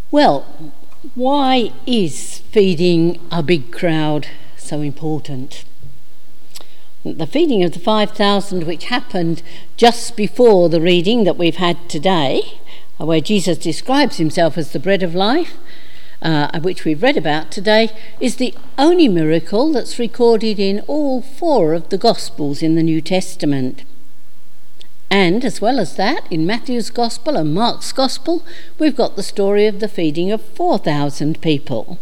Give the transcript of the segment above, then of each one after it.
Well, why is feeding a big crowd so important? The feeding of the 5,000, which happened just before the reading that we've had today, where Jesus describes himself as the bread of life, which we've read about today, is the only miracle that's recorded in all 4 of the Gospels in the New Testament. And as well as that, in Matthew's Gospel and Mark's Gospel, we've got the story of the feeding of 4,000 people.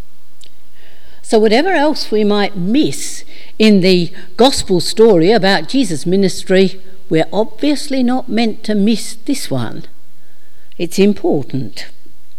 So whatever else we might miss in the Gospel story about Jesus' ministry, we're obviously not meant to miss this one. It's important.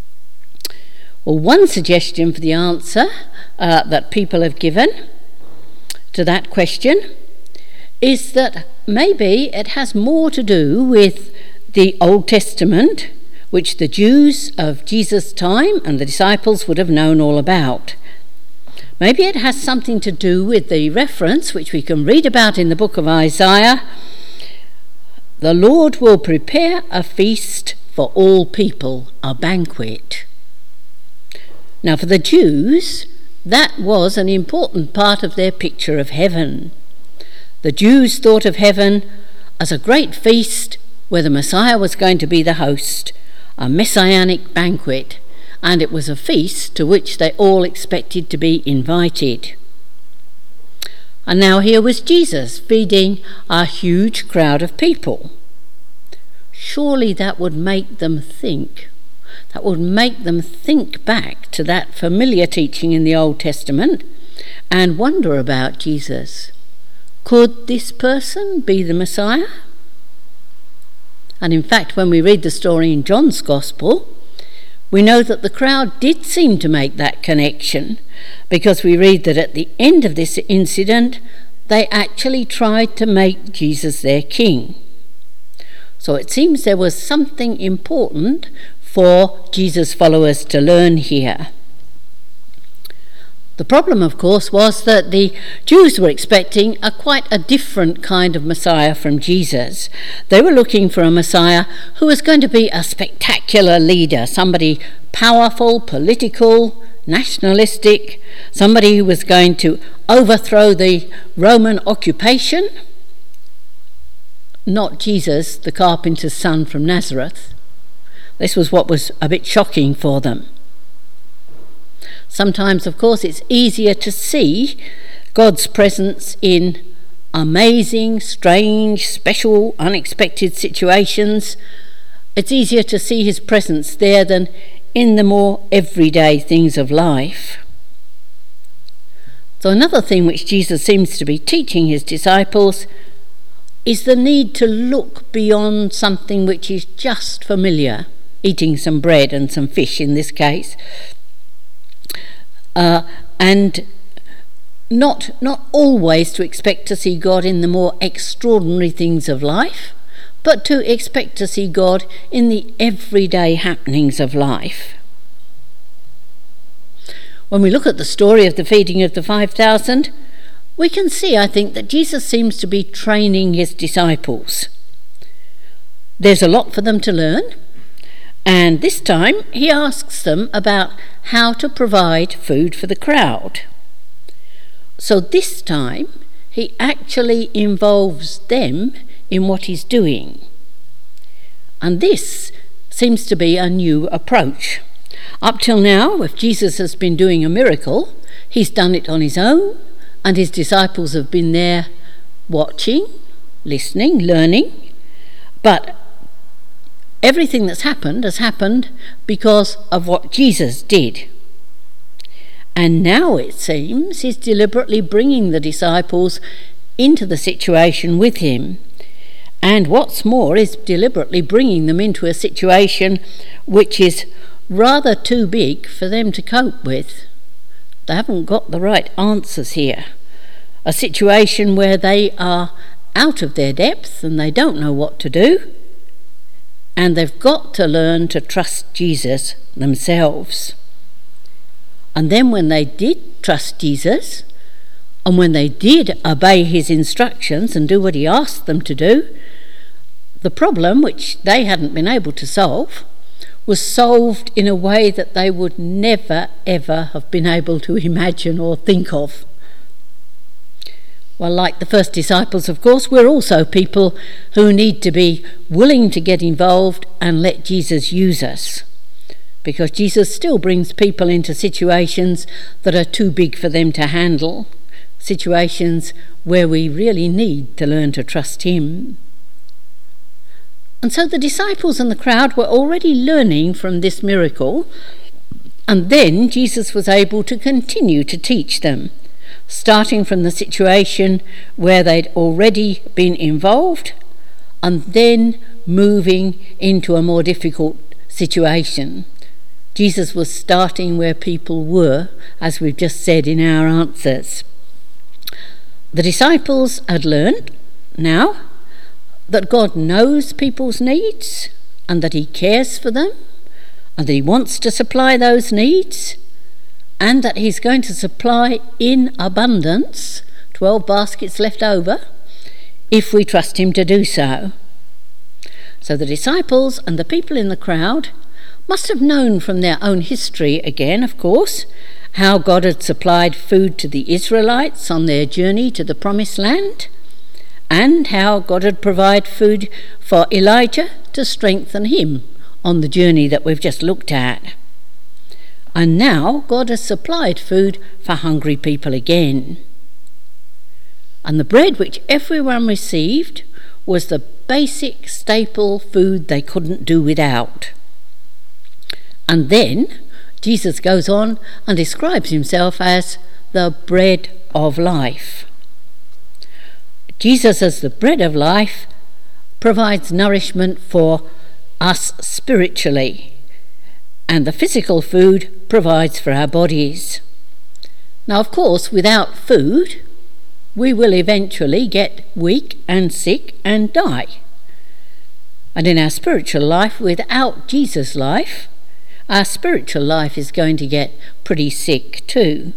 Well, one suggestion for the answer that people have given to that question is that maybe it has more to do with the Old Testament, which the Jews of Jesus' time and the disciples would have known all about. Maybe it has something to do with the reference, which we can read about in the book of Isaiah: "The Lord will prepare a feast for all people, a banquet." Now, for the Jews, that was an important part of their picture of heaven. The Jews thought of heaven as a great feast where the Messiah was going to be the host, a messianic banquet, and it was a feast to which they all expected to be invited. And now here was Jesus feeding a huge crowd of people. Surely that would make them think. That would make them think back to that familiar teaching in the Old Testament and wonder about Jesus. Could this person be the Messiah? And in fact, when we read the story in John's Gospel, we know that the crowd did seem to make that connection, because we read that at the end of this incident, they actually tried to make Jesus their king. So it seems there was something important for Jesus' followers to learn here. The problem, of course, was that the Jews were expecting quite a different kind of Messiah from Jesus. They were looking for a Messiah who was going to be a spectacular leader, somebody powerful, political, nationalistic, somebody who was going to overthrow the Roman occupation. Not Jesus, the carpenter's son from Nazareth. This was what was a bit shocking for them. Sometimes, of course, it's easier to see God's presence in amazing, strange, special, unexpected situations. It's easier to see his presence there than in the more everyday things of life. So another thing which Jesus seems to be teaching his disciples is the need to look beyond something which is just familiar, eating some bread and some fish in this case, and not always to expect to see God in the more extraordinary things of life, but to expect to see God in the everyday happenings of life. When we look at the story of the feeding of the 5,000, we can see, I think, that Jesus seems to be training his disciples. There's a lot for them to learn, and this time he asks them about how to provide food for the crowd. So this time he actually involves them in what he's doing. And this seems to be a new approach. Up till now, if Jesus has been doing a miracle, he's done it on his own, and his disciples have been there watching, listening, learning. But everything that's happened has happened because of what Jesus did. And now it seems he's deliberately bringing the disciples into the situation with him. And what's more, is deliberately bringing them into a situation which is rather too big for them to cope with. They haven't got the right answers here. A situation where they are out of their depth and they don't know what to do. And they've got to learn to trust Jesus themselves. And then when they did trust Jesus, and when they did obey his instructions and do what he asked them to do, the problem, which they hadn't been able to solve, was solved in a way that they would never, ever have been able to imagine or think of. Well, like the first disciples, of course, we're also people who need to be willing to get involved and let Jesus use us. Because Jesus still brings people into situations that are too big for them to handle, situations where we really need to learn to trust him. And so the disciples and the crowd were already learning from this miracle, and then Jesus was able to continue to teach them, starting from the situation where they'd already been involved and then moving into a more difficult situation. Jesus was starting where people were, as we've just said in our answers. The disciples had learned now that God knows people's needs and that he cares for them and that he wants to supply those needs and that he's going to supply in abundance, 12 baskets left over, if we trust him to do so. So the disciples and the people in the crowd must have known from their own history again, of course, how God had supplied food to the Israelites on their journey to the Promised Land, and how God had provided food for Elijah to strengthen him on the journey that we've just looked at. And now God has supplied food for hungry people again. And the bread which everyone received was the basic staple food they couldn't do without. And then Jesus goes on and describes himself as the bread of life. Jesus, as the bread of life, provides nourishment for us spiritually, and the physical food provides for our bodies. Now, of course, without food, we will eventually get weak and sick and die. And in our spiritual life, without Jesus' life, our spiritual life is going to get pretty sick too.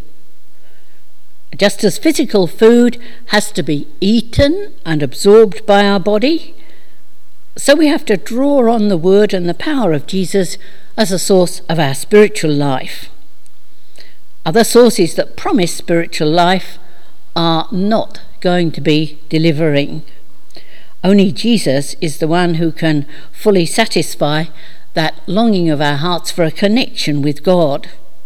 Just as physical food has to be eaten and absorbed by our body, so we have to draw on the word and the power of Jesus as a source of our spiritual life. Other sources that promise spiritual life are not going to be delivering. Only Jesus is the one who can fully satisfy that longing of our hearts for a connection with God.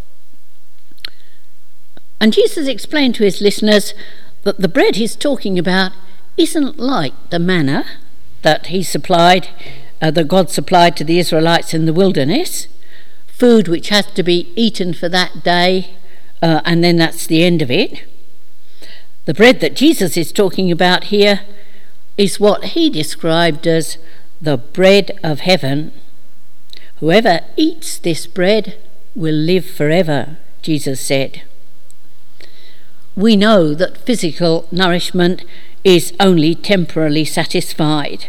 And Jesus explained to his listeners that the bread he's talking about isn't like the manna that he supplied, that God supplied to the Israelites in the wilderness, food which has to be eaten for that day, and then that's the end of it. The bread that Jesus is talking about here is what he described as the bread of heaven. Whoever eats this bread will live forever, Jesus said. We know that physical nourishment is only temporarily satisfied.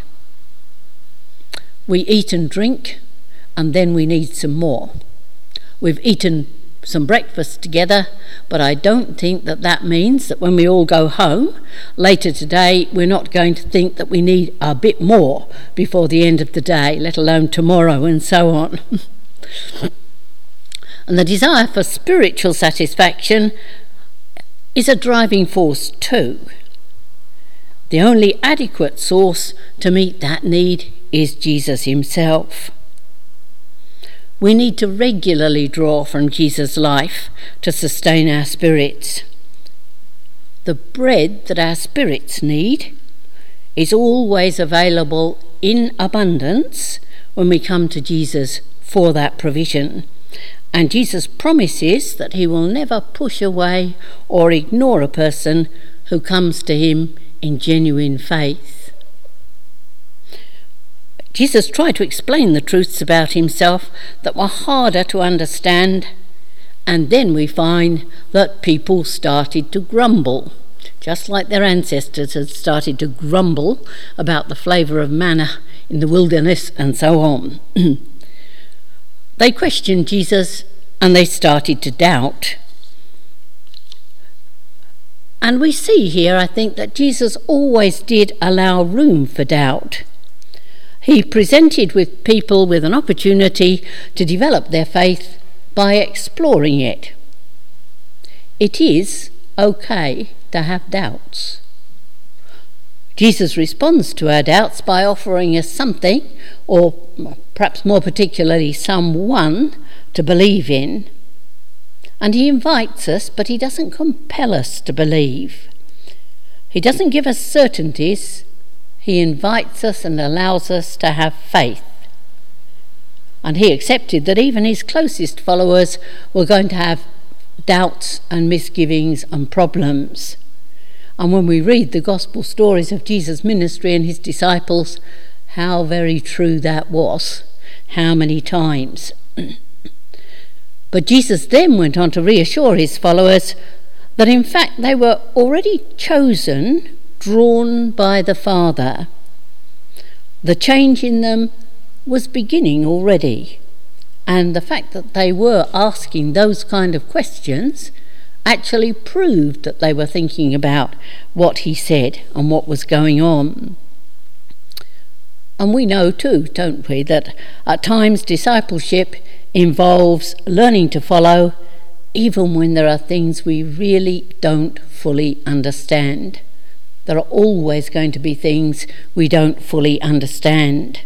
We eat and drink, and then we need some more. We've eaten some breakfast together, but I don't think that means that when we all go home later today, we're not going to think that we need a bit more before the end of the day, let alone tomorrow and so on. And the desire for spiritual satisfaction is a driving force too. The only adequate source to meet that need is Jesus himself. We need to regularly draw from Jesus' life to sustain our spirits. The bread that our spirits need is always available in abundance when we come to Jesus for that provision. And Jesus promises that he will never push away or ignore a person who comes to him in genuine faith. Jesus tried to explain the truths about himself that were harder to understand, and then we find that people started to grumble, just like their ancestors had started to grumble about the flavour of manna in the wilderness and so on. They questioned Jesus and they started to doubt. And we see here, I think, that Jesus always did allow room for doubt. He presented with people with an opportunity to develop their faith by exploring it. It is okay to have doubts. Jesus responds to our doubts by offering us something, or perhaps more particularly someone, to believe in. And he invites us, but he doesn't compel us to believe. He doesn't give us certainties. He invites us and allows us to have faith. And he accepted that even his closest followers were going to have doubts and misgivings and problems. And when we read the gospel stories of Jesus' ministry and his disciples, how very true that was. How many times. But Jesus then went on to reassure his followers that in fact they were already chosen, drawn by the Father. The change in them was beginning already, and the fact that they were asking those kind of questions actually proved that they were thinking about what he said and what was going on. And we know too, don't we, that at times discipleship involves learning to follow even when there are things we really don't fully understand. There are always going to be things we don't fully understand.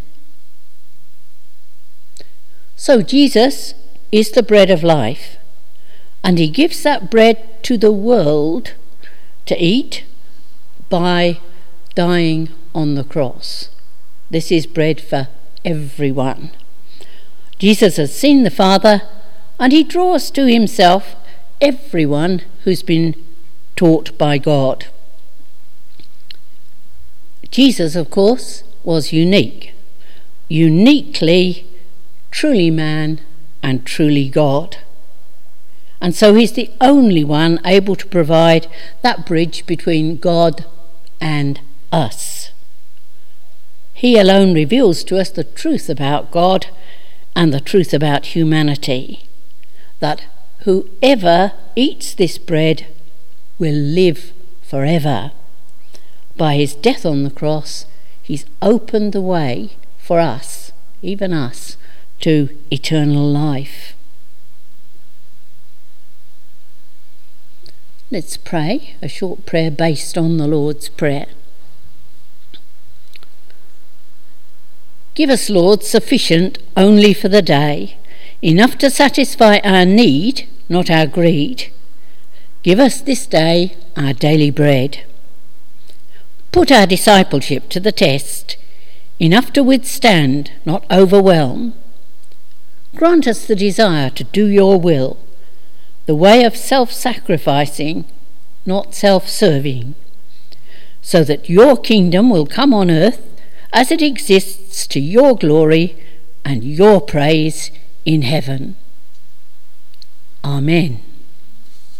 So Jesus is the bread of life, and he gives that bread to the world to eat by dying on the cross. This is bread for everyone. Jesus has seen the Father, and he draws to himself everyone who's been taught by God. Jesus, of course, was uniquely, truly man and truly God. And so he's the only one able to provide that bridge between God and us. He alone reveals to us the truth about God and the truth about humanity, that whoever eats this bread will live forever. By his death on the cross, he's opened the way for us, even us, to eternal life. Let's pray a short prayer based on the Lord's Prayer. Give us, Lord, sufficient only for the day, enough to satisfy our need, not our greed. Give us this day our daily bread. Put our discipleship to the test, enough to withstand, not overwhelm. Grant us the desire to do your will, the way of self-sacrificing, not self-serving, so that your kingdom will come on earth as it exists to your glory and your praise in heaven. Amen.